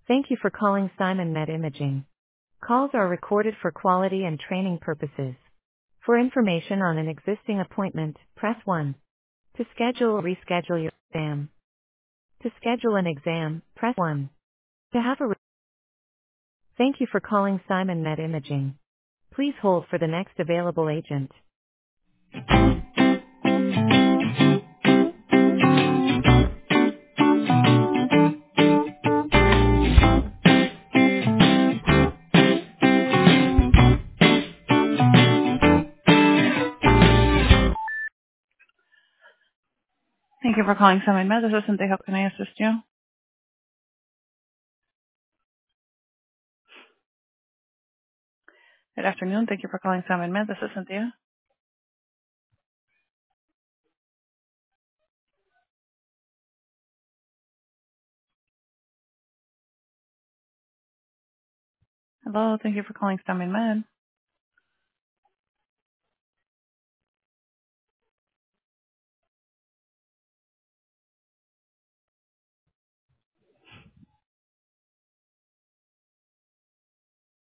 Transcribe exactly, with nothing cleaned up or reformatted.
Thank you for calling Simon Med Imaging. Calls are recorded for quality and training purposes. For information on an existing appointment, press one. To schedule or reschedule your exam. To schedule an exam, press one. To have a re- Thank you for calling Simon Med Imaging. Please hold for the next available agent. Thank you for calling Simon Med. This is Cynthia. How can I assist you? Good afternoon. Thank you for calling Simon Med. This is Cynthia. Hello. Thank you for calling Simon Med.